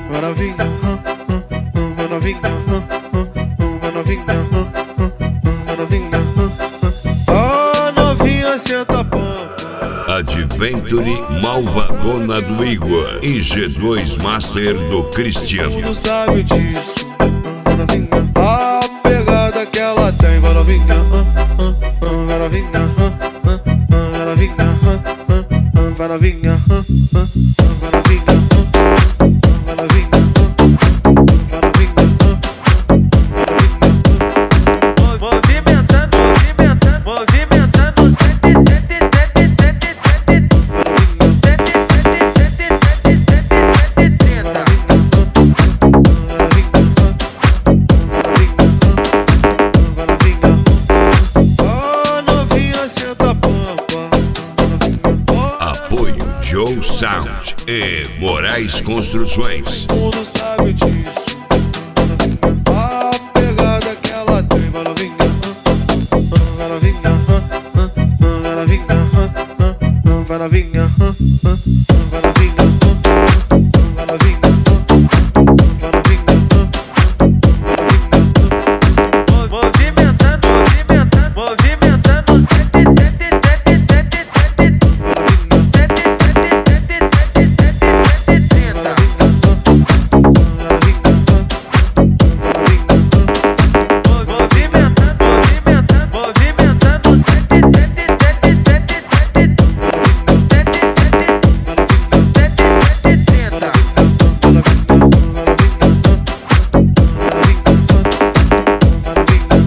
vai novinha, vai novinha, vai novinha, vai novinha. Ó novinha, senta a pampa. Adventure Malvadona do Igor e G2 Master do Cristiano. Todo mundo sabe disso, vai novinha. A pegada que ela tem, vai novinha, vai novinha, vai novinha, vai novinha, vai novinha. Joe Sound e Moraes Construções. Todo mundo sabe disso, a pegada que ela tem, vai novinha, vai novinha, vai novinha, vai novinha, vai novinha, vai novinha.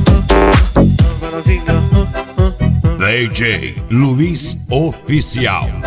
DJ Luiz Oficial.